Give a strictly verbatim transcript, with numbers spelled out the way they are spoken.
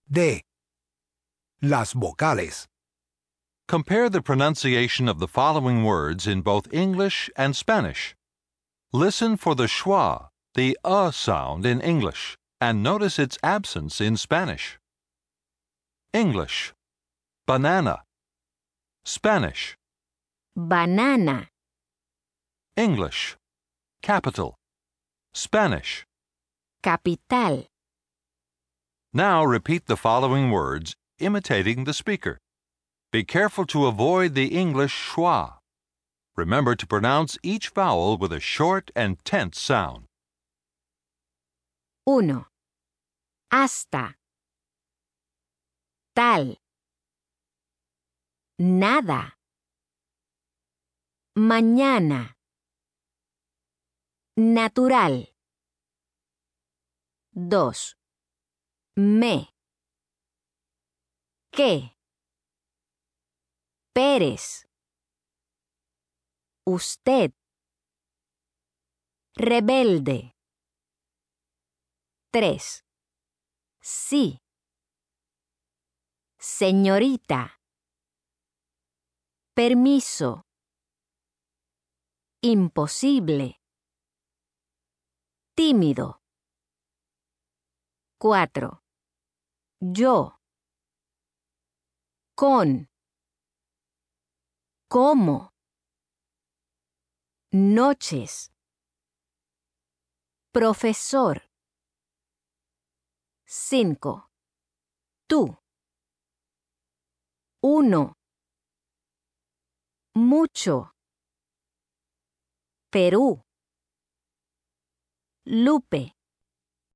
D. Las vocales. Compare the pronunciation of the following words in both English and Spanish. Listen for the schwa, the uh sound in English, and notice its absence in Spanish. English, banana. Spanish, banana, English, capital. Spanish. capital, Now repeat the following words, imitating the speaker. Be careful to avoid the English schwa. Remember to pronounce each vowel with a short and tense sound. uno, hasta, tal, nada, mañana, natural. Dos, me, que, Pérez, usted, rebelde. Tres, sí, señorita, permiso, imposible, tímido. Cuatro, yo, con, cómo, noches, profesor. Cinco, tú, uno, mucho, Perú, Lupe.